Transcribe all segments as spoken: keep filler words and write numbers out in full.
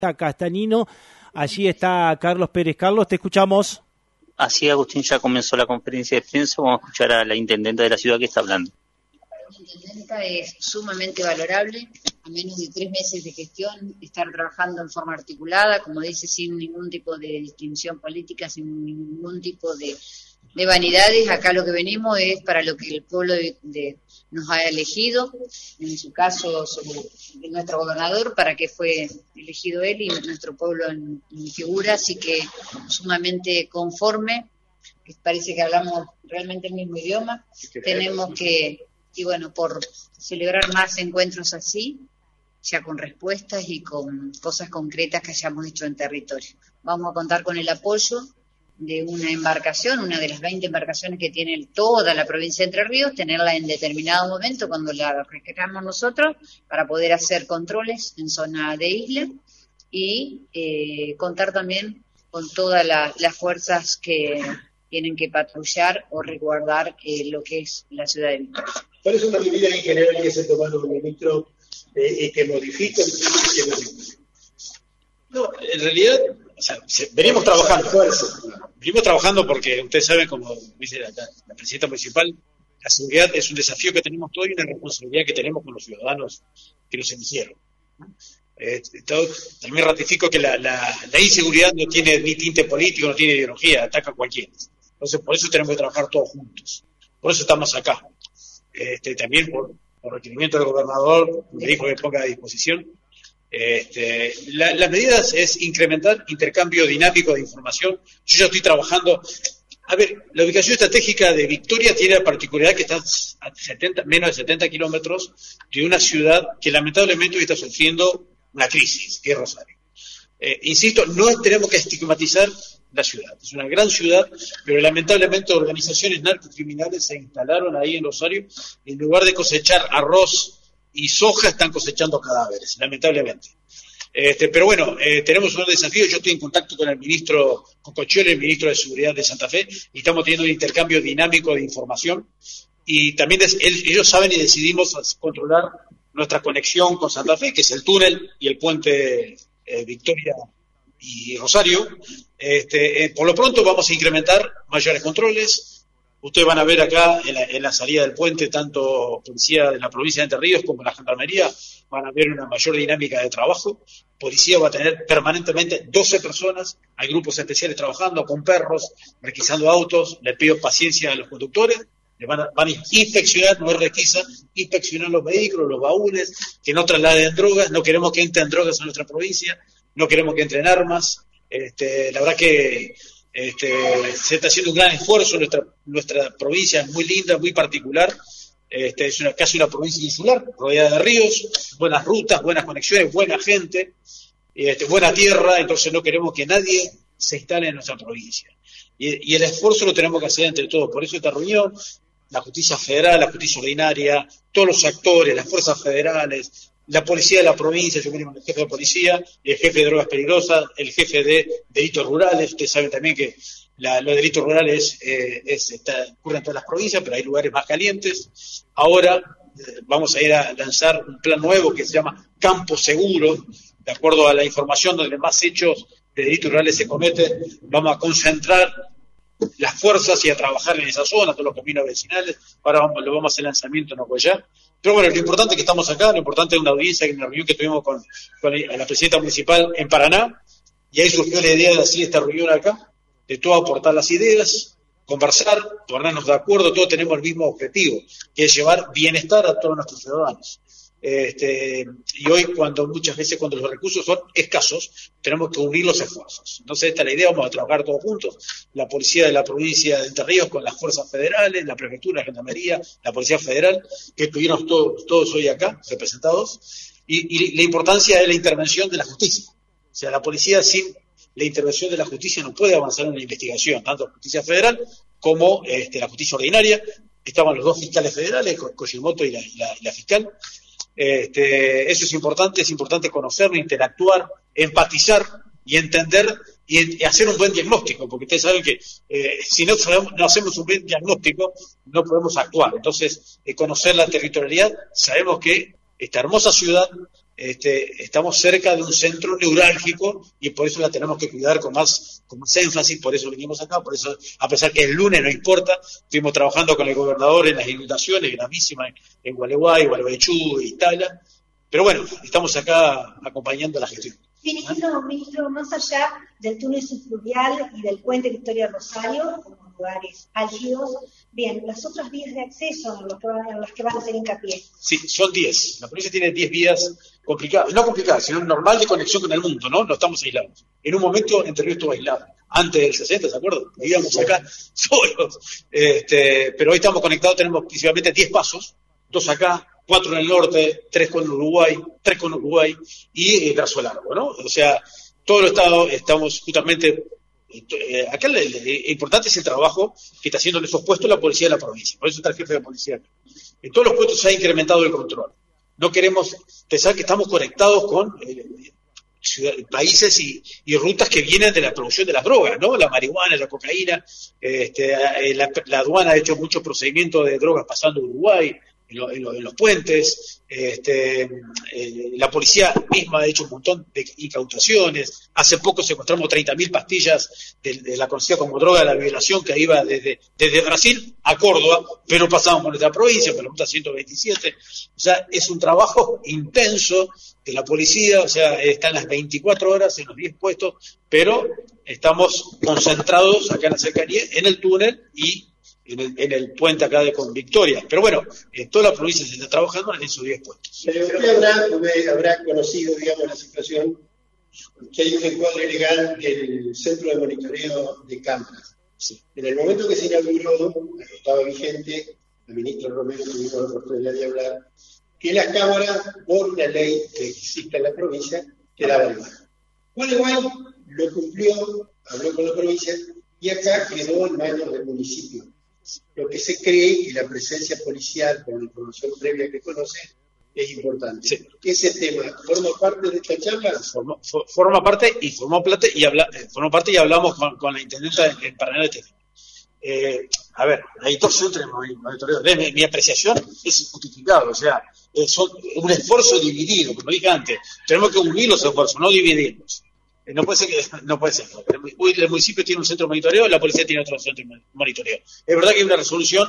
Castanino, allí está Carlos Pérez. Carlos, te escuchamos. Así, Agustín, ya comenzó la conferencia de prensa. Vamos a escuchar a la intendenta de la ciudad que está hablando. La intendenta es sumamente valorable, a menos de tres meses de gestión, estar trabajando en forma articulada, como dice, sin ningún tipo de distinción política, sin ningún tipo de, de vanidades. Acá lo que venimos es para lo que el pueblo de, de, nos ha elegido, en su caso sobre nuestro gobernador, para que fue elegido él y nuestro pueblo en, en figura, así que sumamente conforme, parece que hablamos realmente el mismo idioma, tenemos que, y bueno, por celebrar más encuentros así, ya con respuestas y con cosas concretas que hayamos hecho en territorio. Vamos a contar con el apoyo de una embarcación, una de las veinte embarcaciones que tiene toda la provincia de Entre Ríos, tenerla en determinado momento cuando la requeramos nosotros para poder hacer controles en zona de isla y eh, contar también con todas la, las fuerzas que tienen que patrullar o resguardar eh, lo que es la ciudad de Victoria. ¿Cuál es una medida en general que se tomaron los ministros eh, que modifican y que modifican? No, en realidad, o sea, venimos trabajando. Venimos trabajando porque ustedes saben, como dice la, la presidenta municipal, la seguridad es un desafío que tenemos todos y una responsabilidad que tenemos con los ciudadanos que nos eligieron. Eh, todo, también ratifico que la, la, la inseguridad no tiene ni tinte político, no tiene ideología, ataca a cualquiera. Entonces, por eso tenemos que trabajar todos juntos. Por eso estamos acá. Este, también por, por requerimiento del gobernador, me dijo que ponga a disposición. Este, la, las medidas es incrementar intercambio dinámico de información. Yo ya estoy trabajando. A ver, la ubicación estratégica de Victoria tiene la particularidad que está a setenta, menos de setenta kilómetros de una ciudad que lamentablemente hoy está sufriendo una crisis, que es Rosario. Eh, insisto, no tenemos que estigmatizar la ciudad. Es una gran ciudad, pero lamentablemente organizaciones narcocriminales se instalaron ahí en Rosario y en lugar de cosechar arroz y soja están cosechando cadáveres, lamentablemente. Este, pero bueno, eh, tenemos un desafío. Yo estoy en contacto con el ministro Cocochioli, el ministro de Seguridad de Santa Fe, y estamos teniendo un intercambio dinámico de información. Y también es, él, ellos saben y decidimos controlar nuestra conexión con Santa Fe, que es el túnel y el puente eh, Victoria y Rosario. Este, eh, por lo pronto vamos a incrementar mayores controles. Ustedes van a ver acá en la, en la salida del puente, tanto policía de la provincia de Entre Ríos como la gendarmería van a ver una mayor dinámica de trabajo. Policía va a tener permanentemente doce personas, hay grupos especiales trabajando con perros, requisando autos. Les pido paciencia a los conductores, les van a, van a inspeccionar, no es requisa, inspeccionar los vehículos, los baúles, que no trasladen drogas. No queremos que entren drogas a nuestra provincia, no queremos que entren armas. Este, la verdad que Este, se está haciendo un gran esfuerzo. Nuestra, nuestra provincia es muy linda, muy particular. Este, es una, casi una provincia insular, rodeada de ríos, buenas rutas, buenas conexiones, buena gente, este, buena tierra. Entonces no queremos que nadie se instale en nuestra provincia. Y, y el esfuerzo lo tenemos que hacer entre todos. Por eso esta reunión, la justicia federal, la justicia ordinaria, todos los actores, las fuerzas federales, la policía de la provincia, yo vengo con el jefe de policía, el jefe de drogas peligrosas, el jefe de delitos rurales. Ustedes saben también que la, los delitos rurales eh, es, está, ocurren en todas las provincias, pero hay lugares más calientes. Ahora eh, vamos a ir a lanzar un plan nuevo que se llama Campo Seguro, de acuerdo a la información donde más hechos de delitos rurales se cometen. Vamos a concentrar las fuerzas y a trabajar en esa zona, todos los caminos vecinales. Ahora vamos, lo vamos a hacer lanzamiento en Ocollá. Pero bueno, lo importante es que estamos acá, lo importante es una audiencia, en una reunión que tuvimos con, con la presidenta municipal en Paraná, y ahí surgió la idea de hacer esta reunión acá, de todo aportar las ideas, conversar, ponernos de acuerdo. Todos tenemos el mismo objetivo, que es llevar bienestar a todos nuestros ciudadanos. Este, y hoy, cuando muchas veces cuando los recursos son escasos, tenemos que unir los esfuerzos. Entonces esta es la idea, vamos a trabajar todos juntos, la policía de la provincia de Entre Ríos con las fuerzas federales, la prefectura, la gendarmería, la policía federal, que estuvieron todos, todos hoy acá representados, y, y la importancia de la intervención de la justicia. O sea, la policía sin la intervención de la justicia no puede avanzar en la investigación, tanto la justicia federal como este, la justicia ordinaria. Estaban los dos fiscales federales, Kojimoto y la, y la, y la fiscal. Este, eso es importante, es importante conocerlo, interactuar, empatizar y entender y, y hacer un buen diagnóstico, porque ustedes saben que eh, si no, sabemos, no hacemos un buen diagnóstico no podemos actuar. Entonces, eh, conocer la territorialidad, sabemos que esta hermosa ciudad este, estamos cerca de un centro neurálgico y por eso la tenemos que cuidar con más, con más énfasis, por eso venimos acá, por eso, a pesar que el lunes no importa, estuvimos trabajando con el gobernador en las inundaciones gravísimas en, en Gualeguay, Gualeguaychú y Tala, pero bueno, estamos acá acompañando la gestión. Ministro, ministro, más allá del túnel subfluvial y del puente Victoria Rosario, como lugares álgidos, bien, las otras vías de acceso en, los que van, en las que van a hacer hincapié. Sí, son diez. La provincia tiene diez vías complicadas, no complicadas, sino normal de conexión con el mundo, ¿no? No estamos aislados. En un momento Entre Ríos estuvo aislado. Antes del sesenta, ¿se acuerdan? Vivíamos acá solos. Este, pero hoy estamos conectados, tenemos principalmente diez pasos, dos acá, cuatro en el norte, tres con Uruguay, tres con Uruguay y eh, Brazo Largo, ¿no? O sea, todo el estado estamos justamente, eh, acá lo importante es el trabajo que está haciendo en esos puestos la policía de la provincia, por eso está el jefe de la policía. En todos los puestos se ha incrementado el control. No queremos pensar que estamos conectados con eh, ciudad, países y, y rutas que vienen de la producción de las drogas, ¿no? La marihuana, la cocaína, este, eh, la, la aduana ha hecho muchos procedimientos de drogas pasando a Uruguay, En, lo, en, lo, en los puentes, este, eh, la policía misma ha hecho un montón de incautaciones. Hace poco secuestramos treinta mil pastillas de, de la conocida como droga de la violación que iba desde, desde Brasil a Córdoba, pero pasamos por nuestra provincia, por la ruta ciento veintisiete. O sea, es un trabajo intenso de la policía, o sea, están las veinticuatro horas en los diez puestos, pero estamos concentrados acá en la cercanía, en el túnel y En el, en el puente acá de con Victoria. Pero bueno, en toda la provincia se está trabajando en esos diez puestos. Pero usted habrá, habrá conocido, digamos, la situación que hay un encuadre legal del centro de monitoreo de cámaras. Sí. En el momento que se inauguró, estaba vigente, el ministro Romero tuvimos la oportunidad de hablar, que las cámaras, por una ley que existe en la provincia, quedaban mal. Gualeguay lo cumplió, habló con la provincia, y acá quedó en manos del municipio. Lo que se cree que la presencia policial, con la información previa que conoce, es importante. Sí. Ese tema forma parte de esta charla. Forma, for, forma parte y formó parte y habla, eh, formó parte y hablamos con, con la intendenta en, en Paraná de Tefí. Eh, a ver, hay dos centros de mi, mi apreciación es injustificado, o sea, es son un esfuerzo dividido, como dije antes, tenemos que unir los esfuerzos, no dividirlos. No puede ser que no puede ser. El municipio tiene un centro de monitoreo, la policía tiene otro centro de monitoreo. Es verdad que hay una resolución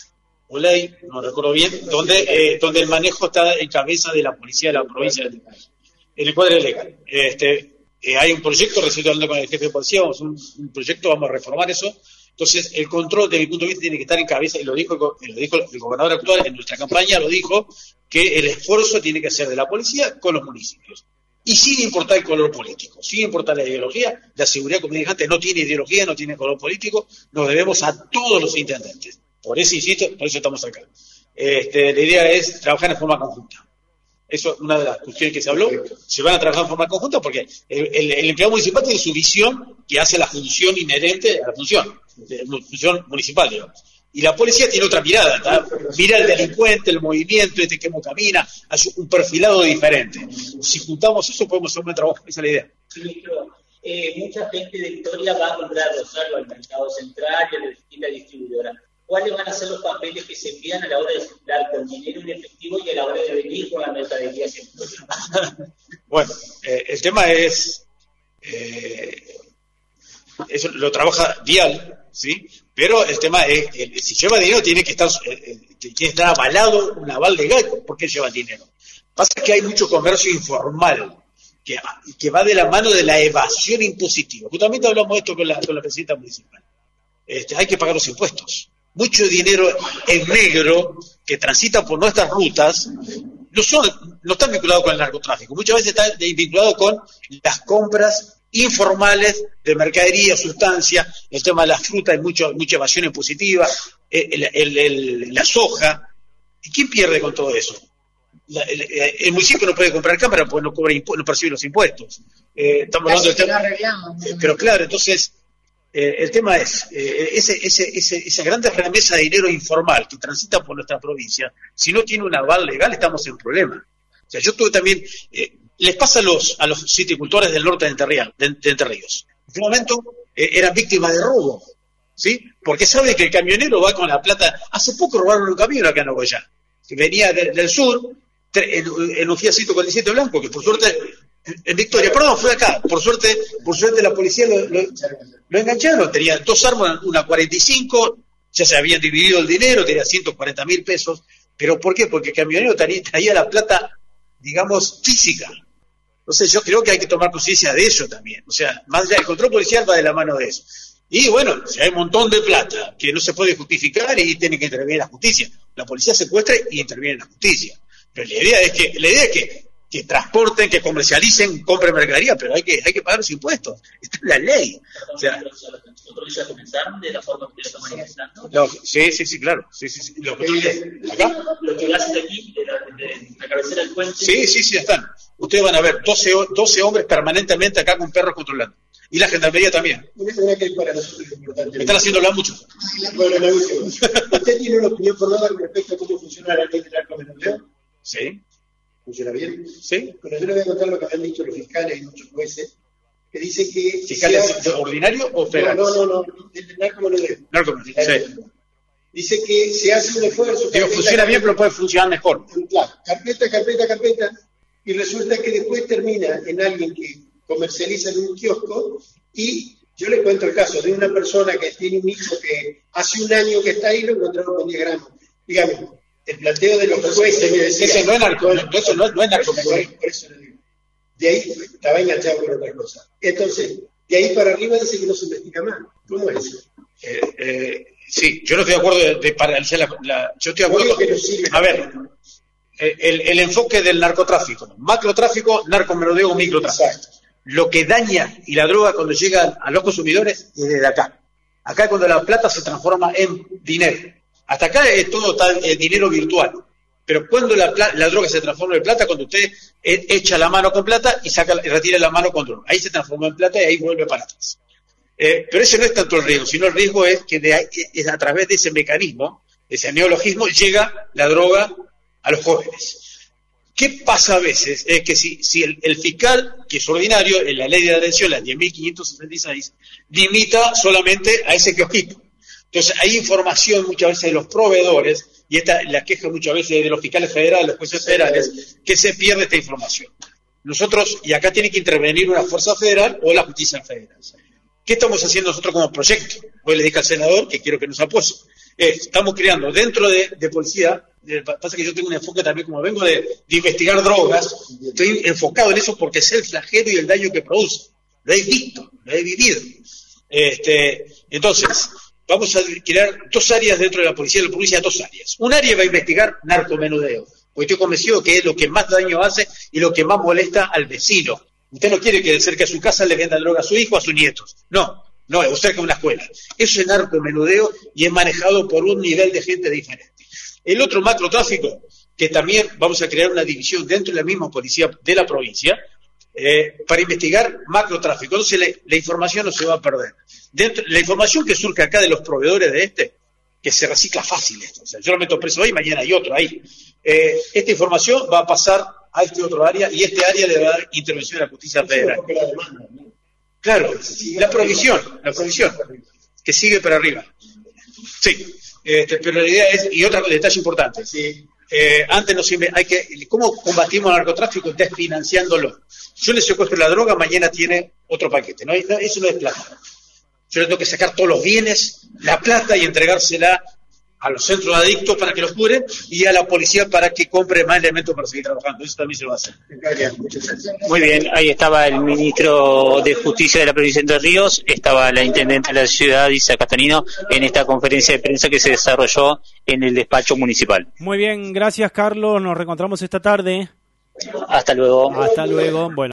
o ley, no recuerdo bien, donde eh, donde el manejo está en cabeza de la policía de la provincia de Tefí, en el cuadro legal. Este, eh, hay un proyecto, recién hablando con el jefe de policía, vamos a un, un proyecto, vamos a reformar eso. Entonces, el control, desde mi punto de vista, tiene que estar en cabeza, y lo dijo, lo dijo el gobernador actual en nuestra campaña, lo dijo, que el esfuerzo tiene que ser de la policía con los municipios. Y sin importar el color político, sin importar la ideología, la seguridad, como dije antes, no tiene ideología, no tiene color político, nos debemos a todos los intendentes. Por eso insisto, por eso estamos acá. Este, la idea es trabajar en forma conjunta. Eso es una de las cuestiones que se habló. Se van a trabajar en forma conjunta porque el, el, el empleado municipal tiene su visión que hace la función inherente a la función, la función municipal, digamos. Y la policía tiene otra mirada, ¿tá? Mira el delincuente, el movimiento, este cómo camina, hace un perfilado diferente. Si juntamos eso, podemos hacer un buen trabajo. Esa es la idea. Ministro, eh, mucha gente de Victoria va a comprar Rosario al mercado central y a las distintas distribuidoras. ¿Cuáles van a ser los papeles que se envían a la hora de circular con dinero en efectivo y a la hora de venir con la mercadería que Bueno, eh, el tema es, eh, eso lo trabaja Dial, ¿sí? Pero el tema es, el, si lleva dinero tiene que estar, eh, tiene que estar avalado, un aval legal. ¿Por qué lleva dinero? Pasa que hay mucho comercio informal que, que va de la mano de la evasión impositiva. Justamente hablamos de esto con la, con la presidenta municipal. Este, hay que pagar los impuestos. Mucho dinero en negro que transita por nuestras rutas no son, no están vinculados con el narcotráfico. Muchas veces están vinculados con las compras informales de mercadería, sustancia, el tema de las frutas, hay mucho, mucha evasión impositiva, el, el, el, la soja. ¿Y quién pierde con todo eso? La, el, el municipio no puede comprar cámara porque no cobra impu- no percibe los impuestos. Eh, estamos hablando del tema. Eh, pero claro, entonces eh, el tema es eh, ese, ese, ese, esa gran remesa de dinero informal que transita por nuestra provincia, si no tiene un aval legal estamos en problema. O sea, yo tuve también eh, les pasa a los a los siticultores del norte de Entre Ríos, de, de Entre Ríos. En un momento eh, eran víctimas de robo, ¿sí? Porque sabe que el camionero va con la plata. Hace poco robaron un camión acá en Ogoyá, que venía de, del sur, en, en un Fiat ciento cuarenta y siete blanco, que por suerte, en Victoria, perdón, fue acá, por suerte, por suerte la policía lo, lo, lo engancharon, tenía dos armas, una cuarenta y cinco, ya se habían dividido el dinero, tenía ciento cuarenta mil pesos, pero ¿por qué? Porque el camionero traía, traía la plata, digamos, física. Entonces yo creo que hay que tomar conciencia de eso también, o sea, más allá, el control policial va de la mano de eso. Y bueno, si hay un montón de plata que no se puede justificar y tiene que intervenir la justicia. La policía secuestra y interviene la justicia. Pero la idea es que, la idea es que, que transporten, que comercialicen, compren mercadería, pero hay que, hay que pagar los impuestos. Esta es la ley. O sea, ¿los controles ya comenzaron de la forma que ustedes están manifestando? No, sí, sí, sí, claro. Sí, sí, sí. Los controles, ¿acá? Lo que hacen aquí, de la, de la cabecera del puente. Sí, sí, sí, ya están. Ustedes van a ver doce, doce hombres permanentemente acá con perros controlando. Y la gendarmería también. Una cosa que para nosotros es importante. Me están haciendo hablar mucho. Bueno, la última. ¿Usted tiene una opinión formada con respecto a cómo funciona la ley del narcomenudeo? Sí. ¿Funciona bien? Sí. Bueno, yo le voy a contar lo que han dicho los fiscales y muchos jueces, que dicen que... ¿Fiscales sea... ordinarios o federales? No, no, no, no, del narcomenudeo. Narcomenudeo, sí. Dice que se hace un esfuerzo... Digo, funciona bien, pero puede funcionar mejor. Claro, carpeta, carpeta, carpeta, y resulta que después termina en alguien que comercializa en un kiosco, y yo le cuento el caso de una persona que tiene un hijo que hace un año que está ahí, lo encontraron con diez gramos. Dígame, el planteo de los jueces me decía... Ese no es narco, no, eso no, no es narco. Por eso lo digo. De ahí estaba enganchado con otra cosa. Entonces, de ahí para arriba dice que no se investiga más. ¿Cómo es eso? Eh, eh, sí, yo no estoy de acuerdo de, de paralizar la, la... Yo estoy de acuerdo... Que no sirve. A ver, el, el enfoque del narcotráfico, macrotráfico, narcomenudeo, microtráfico. Exacto. Lo que daña y la droga cuando llega a los consumidores es desde acá. Acá es cuando la plata se transforma en dinero. Hasta acá es todo tal, eh, dinero virtual. Pero cuando la, la droga se transforma en plata, cuando usted eh, echa la mano con plata y saca y retira la mano con droga. Ahí se transformó en plata y ahí vuelve para atrás. Eh, pero ese no es tanto el riesgo, sino el riesgo es que de ahí, es a través de ese mecanismo, de ese neologismo, llega la droga a los jóvenes. ¿Qué pasa a veces? Es que si, si el, el fiscal, que es ordinario, en la ley de detención, la diez mil quinientos sesenta y seis, limita solamente a ese kiosquito. Entonces hay información muchas veces de los proveedores, y esta la queja muchas veces de los fiscales federales, los jueces federales, que se pierde esta información. Nosotros, y acá tiene que intervenir una fuerza federal o la justicia federal. ¿Qué estamos haciendo nosotros como proyecto? Hoy le dije al senador que quiero que nos apoye. Eh, estamos creando dentro de, de policía. Pasa que yo tengo un enfoque también, como vengo de, de investigar drogas, estoy enfocado en eso porque sé el flagelo y el daño que produce. Lo he visto, lo he vivido. Este, entonces, vamos a crear dos áreas dentro de la policía, de la policía dos áreas. Un área va a investigar narcomenudeo, porque estoy convencido que es lo que más daño hace y lo que más molesta al vecino. Usted no quiere que cerca de su casa le venda droga a su hijo o a sus nietos. No, no, es cerca de una escuela. Eso es narcomenudeo y es manejado por un nivel de gente diferente. El otro macrotráfico, que también vamos a crear una división dentro de la misma policía de la provincia, eh, para investigar macrotráfico. Entonces la, la información no se va a perder. Dentro, la información que surge acá de los proveedores de este, que se recicla fácil esto. O sea, yo lo meto preso hoy, mañana hay otro ahí. Eh, esta información va a pasar a este otro área y este área le va a dar intervención a la justicia federal. Claro, la provisión, la provisión, que sigue para arriba. Sí. Este, pero la idea es, y otro detalle importante, sí. eh, antes nos hay que, ¿cómo combatimos el narcotráfico? Desfinanciándolo. Yo le secuestro la droga, mañana tiene otro paquete, ¿no? Eso no es plata. Yo le tengo que sacar todos los bienes, la plata y entregársela a los centros de adictos para que los curen y a la policía para que compre más elementos para seguir trabajando. Eso también se va a hacer. Muy bien, ahí estaba el ministro de Justicia de la provincia de Entre Ríos, estaba la intendente de la ciudad, Isa Castanino, en esta conferencia de prensa que se desarrolló en el despacho municipal. Muy bien, gracias Carlos, nos reencontramos esta tarde. Hasta luego. Hasta luego, bueno.